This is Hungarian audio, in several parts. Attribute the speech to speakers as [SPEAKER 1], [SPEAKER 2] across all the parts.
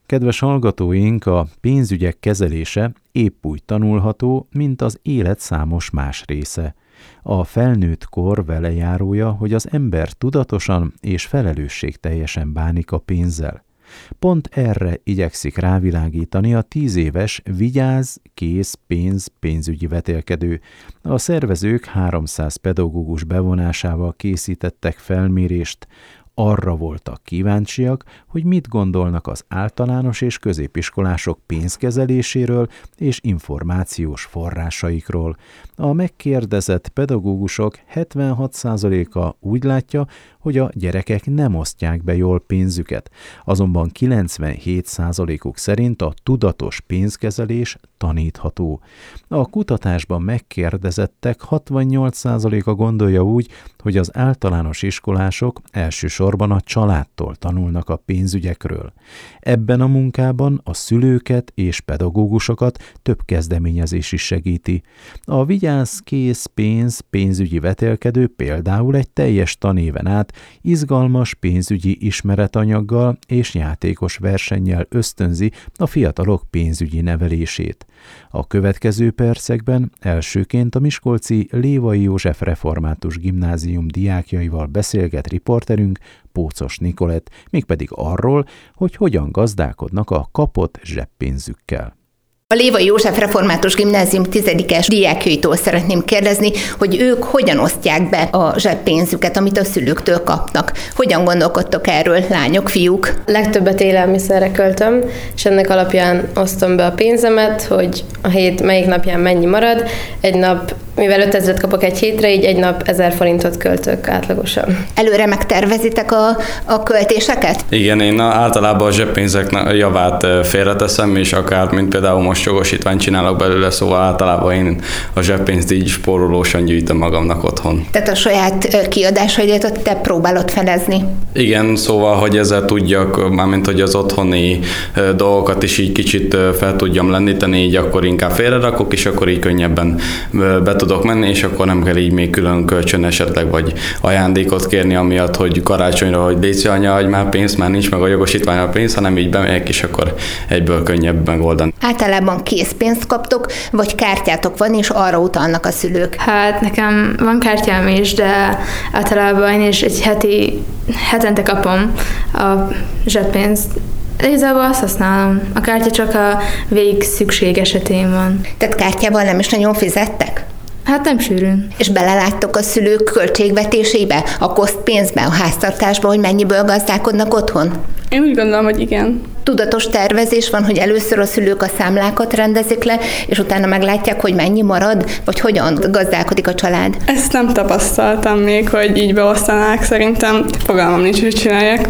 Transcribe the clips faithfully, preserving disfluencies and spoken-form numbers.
[SPEAKER 1] Kedves hallgatóink, a pénzügyek kezelése épp úgy tanulható, mint az élet számos más része. A felnőtt kor velejárója, hogy az ember tudatosan és felelősségteljesen bánik a pénzzel. Pont erre igyekszik rávilágítani a tíz éves Vigyázz, kész, pénz, pénzügyi vetélkedő. A szervezők háromszáz pedagógus bevonásával készítettek felmérést. Arra voltak kíváncsiak, hogy mit gondolnak az általános és középiskolások pénzkezeléséről és információs forrásaikról. A megkérdezett pedagógusok hetvenhat százaléka úgy látja, hogy a gyerekek nem osztják be jól pénzüket, azonban kilencvenhét százalékuk szerint a tudatos pénzkezelés tanítható. A kutatásban megkérdezettek hatvannyolc százaléka gondolja úgy, hogy az általános iskolások elsősorban a családtól tanulnak a pénzügyekről. Ebben a munkában a szülőket és pedagógusokat több kezdeményezés is segíti. A Vigyázz, kész, pénz, pénzügyi vetélkedő például egy teljes tanéven át izgalmas pénzügyi ismeretanyaggal és játékos versennyel ösztönzi a fiatalok pénzügyi nevelését. A következő percekben elsőként a miskolci Lévai József Református Gimnázium diákjaival beszélget riporterünk, Pócos Nikolett, mégpedig arról, hogy hogyan gazdálkodnak a kapott zseppénzükkel.
[SPEAKER 2] A Lévai József Református Gimnázium tizedikes diákjaitól szeretném kérdezni, hogy ők hogyan osztják be a zseppénzüket, amit a szülőktől kapnak. Hogyan gondolkodtok erről, lányok, fiúk?
[SPEAKER 3] Legtöbbet élelmiszerre költöm, és ennek alapján osztom be a pénzemet, hogy a hét melyik napján mennyi marad. Egy nap, mivel ötezret kapok egy hétre, így egy nap ezer forintot költök átlagosan.
[SPEAKER 2] Előre megtervezitek a, a költéseket?
[SPEAKER 4] Igen, én általában a zseppénzek javát félreteszem, és akár, mint például most jogosítványt csinálok belőle, szóval általában én a zseppénzt így spórolósan gyűjtöm magamnak otthon.
[SPEAKER 2] Tehát a saját kiadásaidat te próbálod felezni?
[SPEAKER 4] Igen, szóval, hogy ezzel tudjak, mármint hogy az otthoni dolgokat is így kicsit fel tudjam lendíteni, így akkor inkább félrerakok, és akkor így könnyebben be tudok menni, és akkor nem kell így még külön kölcsön esetleg, vagy ajándékot kérni, amiatt, hogy karácsonyra, hogy léci anya, adj már pénzt, már nincs meg a jogosítvány a pénz, hanem így bemegyek, és akkor egyből könnyebb megoldani.
[SPEAKER 2] Általában készpénzt kaptok, vagy kártyátok van, és arra utalnak a szülők?
[SPEAKER 5] Hát nekem van kártyám is, de általában én is egy heti, hetente kapom a zseppénzt. Igazából azt használom. A kártya csak a végig szükség esetén van.
[SPEAKER 2] Tehát kártyával nem is nagyon fizettek?
[SPEAKER 5] Hát nem sűrűn.
[SPEAKER 2] És beleláttok a szülők költségvetésébe, a kosztpénzbe, a háztartásba, hogy mennyiből gazdálkodnak otthon?
[SPEAKER 6] Én úgy gondolom, hogy igen.
[SPEAKER 2] Tudatos tervezés van, hogy először a szülők a számlákat rendezik le, és utána meglátják, hogy mennyi marad, vagy hogyan gazdálkodik a család?
[SPEAKER 6] Ezt nem tapasztaltam még, hogy így beosztanák, szerintem fogalmam nincs, hogy csinálják.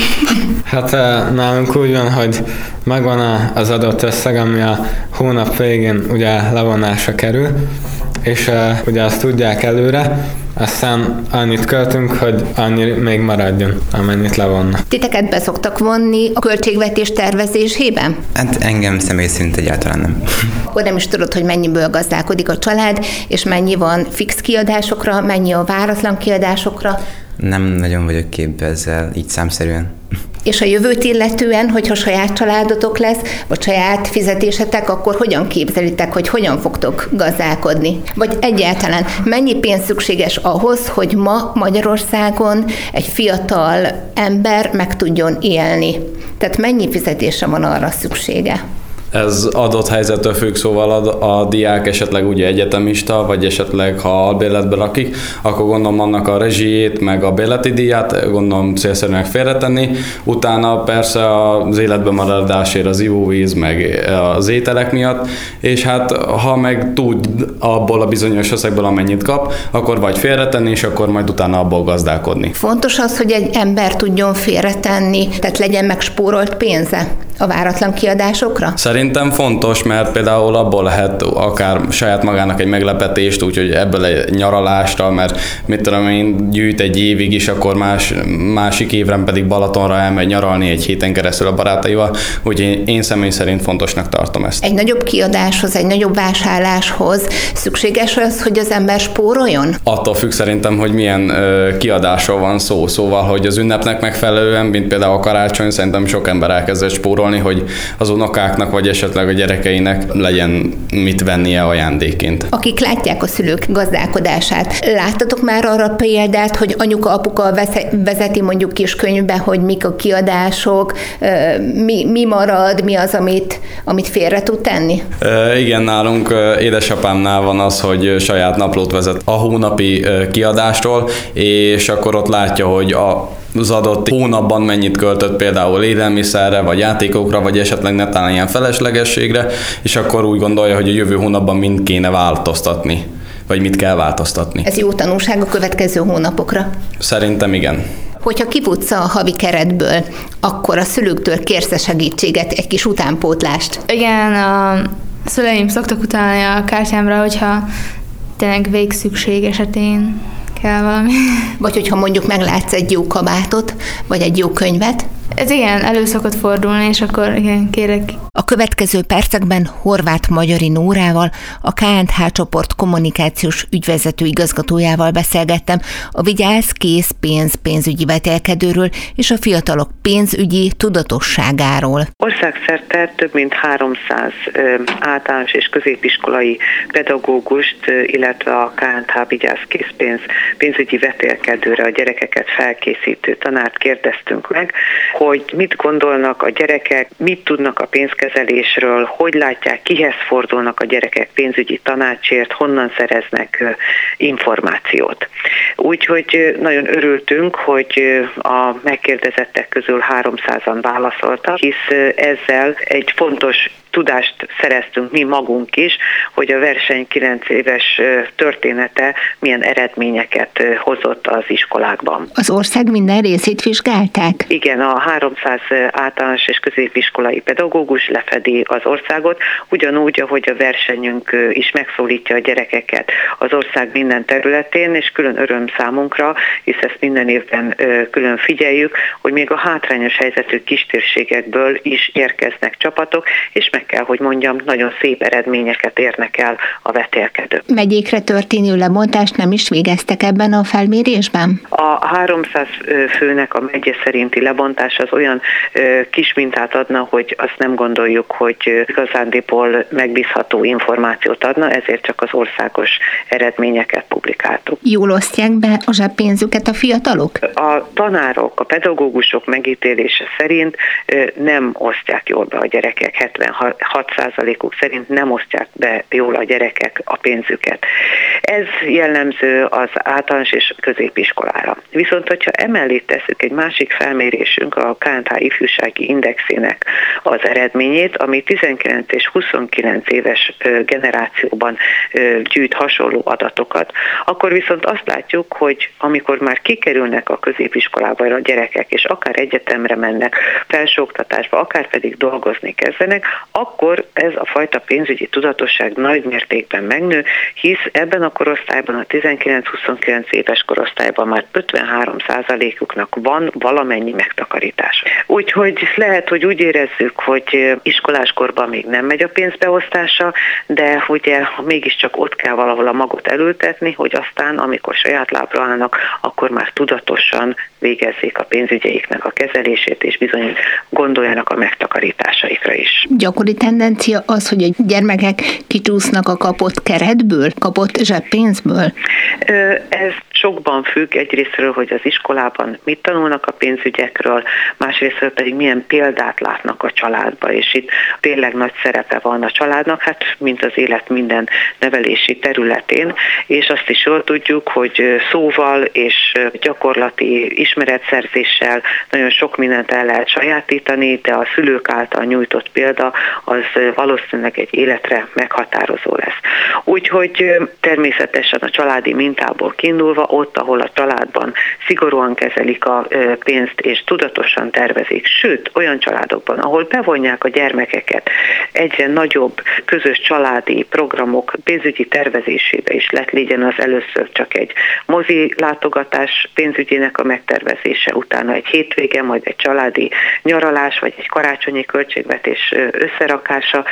[SPEAKER 7] Hát nálunk úgy van, hogy megvan az adott összeg, ami a hónap végén ugye levonásra kerül, és uh, ugye azt tudják előre, aztán annyit költünk, hogy annyi még maradjon, amennyit levonnak.
[SPEAKER 2] Titeket be szoktak vonni a költségvetés tervezésében?
[SPEAKER 8] Hát engem személy szerint egyáltalán nem.
[SPEAKER 2] Akkor nem is tudod, hogy mennyiből gazdálkodik a család, és mennyi van fix kiadásokra, mennyi a váratlan kiadásokra?
[SPEAKER 8] Nem nagyon vagyok képbe ezzel, így számszerűen.
[SPEAKER 2] És a jövőt illetően, hogyha saját családotok lesz, vagy saját fizetésetek, akkor hogyan képzelitek, hogy hogyan fogtok gazdálkodni? Vagy egyáltalán mennyi pénz szükséges ahhoz, hogy ma Magyarországon egy fiatal ember meg tudjon élni? Tehát mennyi fizetése van arra szüksége?
[SPEAKER 4] Ez adott helyzettől függ, szóval a, a diák esetleg ugye egyetemista, vagy esetleg ha albérletbe lakik, akkor gondolom annak a rezsijét, meg a bérleti díját gondolom célszerűnek félretenni. Utána persze az életben maradásért az ivóvíz, meg az ételek miatt, és hát ha meg tud abból a bizonyos összegből, amennyit kap, akkor vagy félretenni, és akkor majd utána abból gazdálkodni.
[SPEAKER 2] Fontos az, hogy egy ember tudjon félretenni, tehát legyen megspórolt pénze a váratlan kiadásokra?
[SPEAKER 4] Szerintem fontos, mert például abból lehet akár saját magának egy meglepetést, úgyhogy ebből egy nyaralásra, mert mit tudom én, gyűjt egy évig is, akkor más, másik évre pedig Balatonra elmegy nyaralni egy héten keresztül a barátaival, úgyhogy én személy szerint fontosnak tartom ezt.
[SPEAKER 2] Egy nagyobb kiadáshoz, egy nagyobb vásárláshoz szükséges az, hogy az ember spóroljon?
[SPEAKER 4] Attól függ szerintem, hogy milyen ö, kiadásról van szó, szóval, hogy az ünnepnek megfelelően, mint például a karácsony, szerintem sok ember elkezdett spórolni, spórolni, hogy az unokáknak vagy esetleg a gyerekeinek legyen mit vennie ajándékként.
[SPEAKER 2] Akik látják a szülők gazdálkodását, láttatok már arra példát, hogy anyuka, apuka vezeti mondjuk kis könyvbe, hogy mik a kiadások, mi, mi marad, mi az, amit, amit félre tud tenni?
[SPEAKER 4] E, igen, nálunk édesapámnál van az, hogy saját naplót vezet a hónapi kiadástól, és akkor ott látja, hogy a az adott hónapban mennyit költött például élelmiszerre, vagy játékokra, vagy esetleg netán ilyen feleslegességre, és akkor úgy gondolja, hogy a jövő hónapban mind kéne változtatni, vagy mit kell változtatni.
[SPEAKER 2] Ez jó tanulság a következő hónapokra?
[SPEAKER 4] Szerintem igen.
[SPEAKER 2] Hogyha kifutsz a havi keretből, akkor a szülőktől kérsz segítséget, egy kis utánpótlást?
[SPEAKER 5] Igen, a szüleim szoktak utalni a kártyámra, hogyha tényleg végszükség esetén kell valami.
[SPEAKER 2] Vagy hogyha mondjuk meglátsz egy jó kabátot, vagy egy jó könyvet?
[SPEAKER 5] Ez igen, elő szokott fordulni, és akkor igen, kérek.
[SPEAKER 2] A következő percekben Horváth Magyari Nórával, a ká end há csoport kommunikációs ügyvezető igazgatójával beszélgettem a Vigyázz Kész pénz pénzügyi vetélkedőről és a fiatalok pénzügyi tudatosságáról.
[SPEAKER 9] Országszerte több mint háromszáz általános és középiskolai pedagógust, illetve a ká end há Vigyázz Kész pénz pénzügyi vetélkedőre a gyerekeket felkészítő tanárt kérdeztünk meg, hogy mit gondolnak a gyerekek, mit tudnak a pénzkezelésről, hogy látják, kihez fordulnak a gyerekek pénzügyi tanácsért, honnan szereznek információt. Úgyhogy nagyon örültünk, hogy a megkérdezettek közül háromszázan válaszoltak, hisz ezzel egy fontos tudást szereztünk mi magunk is, hogy a verseny kilenc éves története milyen eredményeket hozott az iskolákban.
[SPEAKER 2] Az ország minden részét vizsgálták?
[SPEAKER 9] Igen, a háromszáz általános és középiskolai pedagógus lefedi az országot, ugyanúgy, ahogy a versenyünk is megszólítja a gyerekeket az ország minden területén, és külön öröm számunkra, hisz ezt minden évben külön figyeljük, hogy még a hátrányos helyzetű kistérségekből is érkeznek csapatok, és meg kell, hogy mondjam, nagyon szép eredményeket érnek el a vetélkedők.
[SPEAKER 2] Megyékre történő lebontást nem is végeztek ebben a felmérésben?
[SPEAKER 9] A háromszáz főnek a megye szerinti lebontás az olyan kis mintát adna, hogy azt nem gondoljuk, hogy igazándiból megbízható információt adna, ezért csak az országos eredményeket publikáltuk.
[SPEAKER 2] Jól osztják be a zseppénzüket a fiatalok?
[SPEAKER 9] A tanárok, a pedagógusok megítélése szerint nem osztják jól be a gyerekek, hetvenhat százalékuk szerint nem osztják be jól a gyerekek a pénzüket. Ez jellemző az általános és középiskolára. Viszont, hogyha emellé tesszük egy másik felmérésünk, a ká end há ifjúsági indexének az eredményét, ami tizenkilenc és huszonkilenc éves generációban gyűjt hasonló adatokat, akkor viszont azt látjuk, hogy amikor már kikerülnek a középiskolába a gyerekek, és akár egyetemre mennek, felsőoktatásba, akár pedig dolgozni kezdenek, akkor ez a fajta pénzügyi tudatosság nagy mértékben megnő, hisz ebben a korosztályban, a tizenkilenc-huszonkilenc éves korosztályban már ötvenhárom százalékuknak van valamennyi megtakarítás. Úgyhogy lehet, hogy úgy érezzük, hogy iskoláskorban még nem megy a pénzbeosztása, de ugye mégiscsak ott kell valahol a magot elültetni, hogy aztán, amikor saját lábra állnak, akkor már tudatosan végezzék a pénzügyeiknek a kezelését, és bizony gondoljanak a megtakarításaikra is.
[SPEAKER 2] Gyakori tendencia az, hogy a gyermekek kicsúsznak a kapott keretből, kapott zseppénzből?
[SPEAKER 9] Ez sokban függ egyrésztről, hogy az iskolában mit tanulnak a pénzügyekről, másrésztről pedig milyen példát látnak a családba, és itt tényleg nagy szerepe van a családnak, hát mint az élet minden nevelési területén, és azt is jól tudjuk, hogy szóval és gyakorlati ismeretszerzéssel nagyon sok mindent el lehet sajátítani, de a szülők által nyújtott példa az valószínűleg egy életre meghatározó lesz. Úgyhogy természetesen a családi mintából kiindulva, ott, ahol a családban szigorúan kezelik a pénzt és tudatosan tervezik, sőt, olyan családokban, ahol bevonják a gyermekeket egyre nagyobb közös családi programok pénzügyi tervezésébe is, lett legyen az először csak egy mozi látogatás pénzügyének a megtervezése, utána egy hétvége, majd egy családi nyaralás, vagy egy karácsonyi költségvetés összerakása.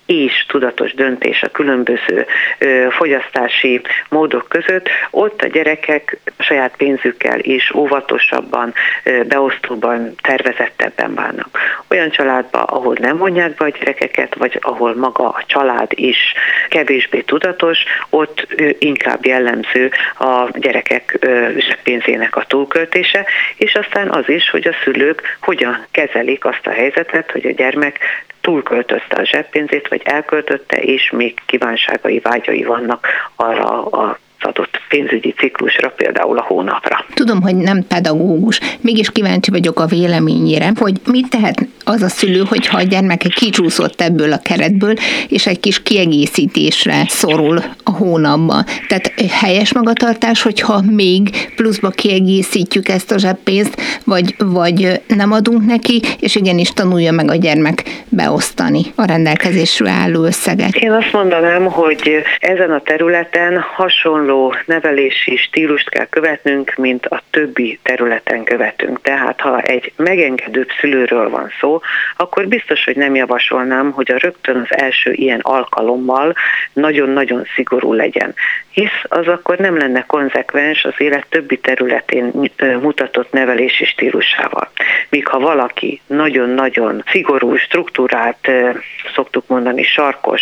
[SPEAKER 9] és tudatos döntés a különböző fogyasztási módok között, ott a gyerekek a saját pénzükkel is óvatosabban, beosztóban, tervezettebben bánnak. Olyan családban, ahol nem vonják be a gyerekeket, vagy ahol maga a család is kevésbé tudatos, ott inkább jellemző a gyerekek zseppénzének a túlköltése, és aztán az is, hogy a szülők hogyan kezelik azt a helyzetet, hogy a gyermek túlköltözte a zseppénzét, vagy elköltötte, és még kívánságai, vágyai vannak arra a adott pénzügyi ciklusra, például a hónapra.
[SPEAKER 2] Tudom, hogy nem pedagógus, mégis kíváncsi vagyok a véleményére, hogy mit tehet az a szülő, hogyha a gyermeke kicsúszott ebből a keretből, és egy kis kiegészítésre szorul a hónapban. Tehát helyes magatartás, hogyha még pluszba kiegészítjük ezt a zseppénzt, vagy, vagy nem adunk neki, és igenis tanulja meg a gyermek beosztani a rendelkezésre álló összeget.
[SPEAKER 9] Én azt mondanám, hogy ezen a területen hasonló nevelési stílust kell követnünk, mint a többi területen követünk. Tehát ha egy megengedőbb szülőről van szó, akkor biztos, hogy nem javasolnám, hogy a rögtön az első ilyen alkalommal nagyon-nagyon szigorú legyen. Hisz az akkor nem lenne konzekvens az élet többi területén mutatott nevelési stílusával. Míg ha valaki nagyon-nagyon szigorú, struktúrált, szoktuk mondani sarkos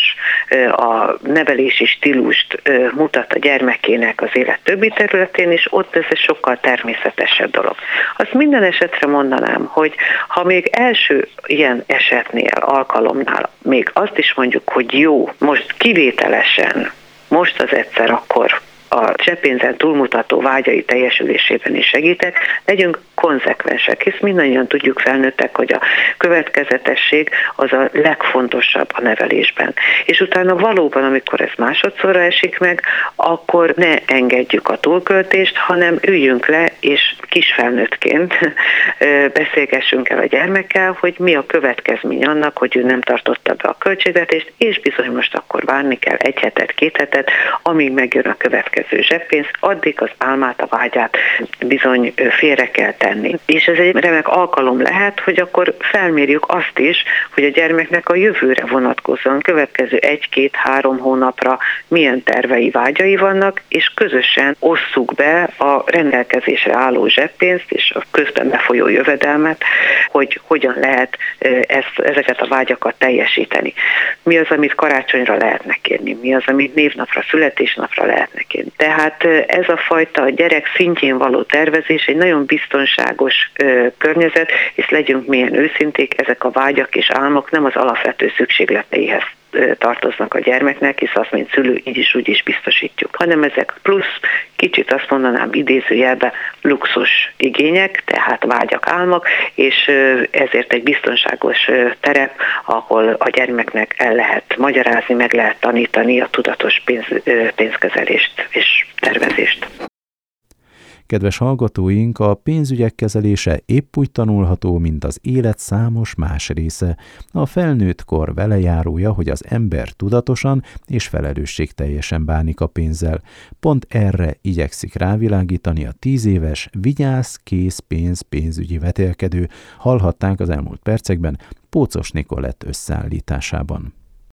[SPEAKER 9] a nevelési stílust mutat a gyermekének az élet többi területén, és ott ez egy sokkal természetesebb dolog. Azt minden esetre mondanám, hogy ha még első ilyen esetnél, alkalomnál még azt is mondjuk, hogy jó, most kivételesen, most az egyszer akkor a zseppénzen túlmutató vágyai teljesülésében is segítek, legyünk konzekvensek, hisz mindannyian tudjuk felnőttek, hogy a következetesség az a legfontosabb a nevelésben. És utána valóban, amikor ez másodszorra esik meg, akkor ne engedjük a túlköltést, hanem üljünk le, és kisfelnőttként beszélgessünk el a gyermekkel, hogy mi a következmény annak, hogy ő nem tartotta be a költségvetést, és bizony most akkor várni kell egy hetet, két hetet, amíg megjön a következő zseppénz, addig az álmát, a vágyát bizony félre kell tenni. És ez egy remek alkalom lehet, hogy akkor felmérjük azt is, hogy a gyermeknek a jövőre vonatkozóan következő egy-két-három hónapra milyen tervei, vágyai vannak, és közösen osszuk be a rendelkezésre álló zseppénzt és a közben befolyó jövedelmet, hogy hogyan lehet ezt, ezeket a vágyakat teljesíteni. Mi az, amit karácsonyra lehetne kérni, mi az, amit névnapra, születésnapra lehetne kérni. Tehát ez a fajta gyerek szintjén való tervezés egy nagyon biztonságos ö, környezet, és legyünk milyen őszinték, ezek a vágyak és álmok nem az alapvető szükségleteihez tartoznak a gyermeknek, hisz azt, mint szülő, így is úgy is biztosítjuk, hanem ezek plusz, kicsit azt mondanám idézőjelbe, luxus igények, tehát vágyak, álmok, és ezért egy biztonságos terep, ahol a gyermeknek el lehet magyarázni, meg lehet tanítani a tudatos pénz, pénzkezelést és tervezést.
[SPEAKER 1] Kedves hallgatóink, a pénzügyek kezelése épp úgy tanulható, mint az élet számos más része. A felnőtt kor velejárója, hogy az ember tudatosan és felelősségteljesen bánik a pénzzel. Pont erre igyekszik rávilágítani a tíz éves Vigyázz, kész pénz pénzügyi vetélkedő. Hallhatták az elmúlt percekben Pócos Nikolett összeállításában.